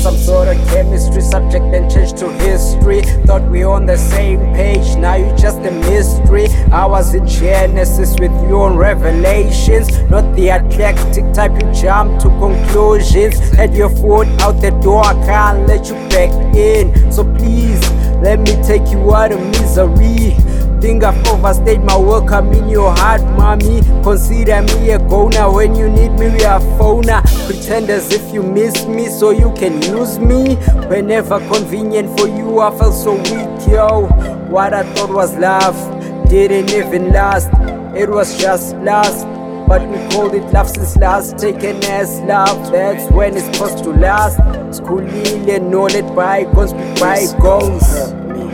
some sort of chemistry subject and changed to history. Thought we on the same page, now you just a mystery. I was in Genesis with you on Revelations, not the eclectic type you jump to conclusions. Had your foot out the door, I can't let you back in. So please, let me take you out of misery. Think I've overstayed my welcome in your heart, mommy. Consider me a goner. When you need me, we are phoner. Pretend as if you miss me so you can use me whenever convenient for you. I felt so weak, yo. What I thought was love didn't even last. It was just lust, but we called it love since last. Taken as love, that's when it's supposed to last. Skulile, know let bygones be bygones.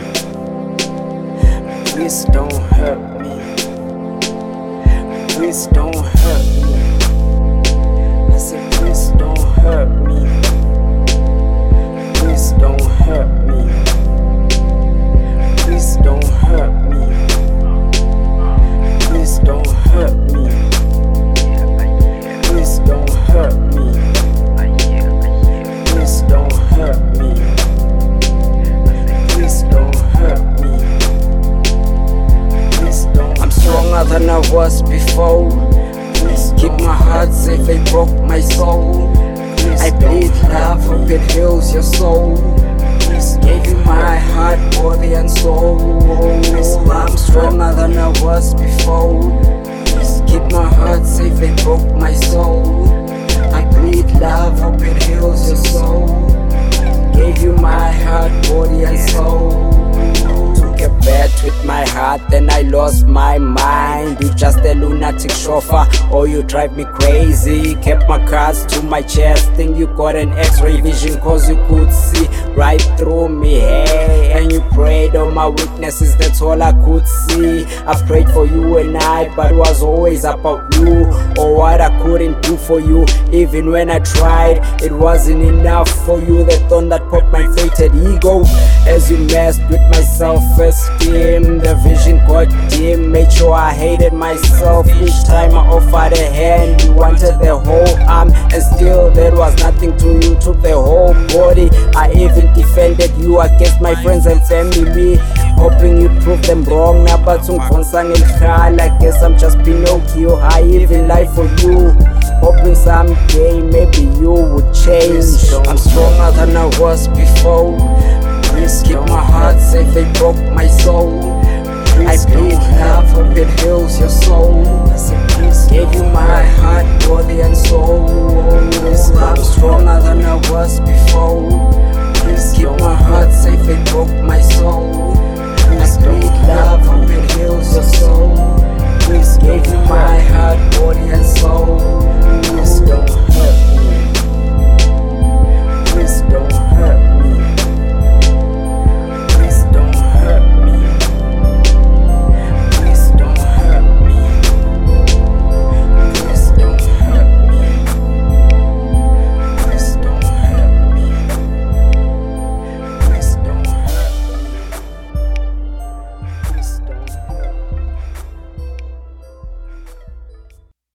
Please don't hurt me. Please don't hurt me. I said please don't hurt me. Please don't hurt me. Please don't hurt me. Please don't hurt me. Please don't hurt me. Please don't hurt me. Please don't hurt me. I'm stronger than I was before. Keep my heart safe, they broke my soul. I bleed love, hope it heals your soul. Gave you my heart, body and soul. I'm stronger than I was before. Keep my heart safe, they broke my soul. I bleed love, hope it heals your soul. Gave you my heart, body and soul. Took a bet with my heart, then I lost my mind. You just a lunatic chauffeur, or you drive me crazy. Kept my cards to my chest, think you got an x-ray vision, cause you could see right through me, hey. And you prayed on my weaknesses, that's all I could see. I prayed for you and I, but it was always about you, or what I couldn't do for you. Even when I tried, it wasn't enough for you. The thorn that popped my fated ego, as you messed with my self-esteem. The vision got dim, made sure I hated myself. Each time I offered a hand, you wanted the whole arm, and still there was nothing to you. Took the whole body. I even defended you against my friends and family, hoping you'd prove them wrong. Now but I guess I'm just Pinocchio. I even lie for you, hoping someday maybe you would change. I'm stronger than I was before. Please keep my heart safe, they broke my soul. I bleed love, hope it heals your soul. Gave you my heart, body and soul. I'm stronger than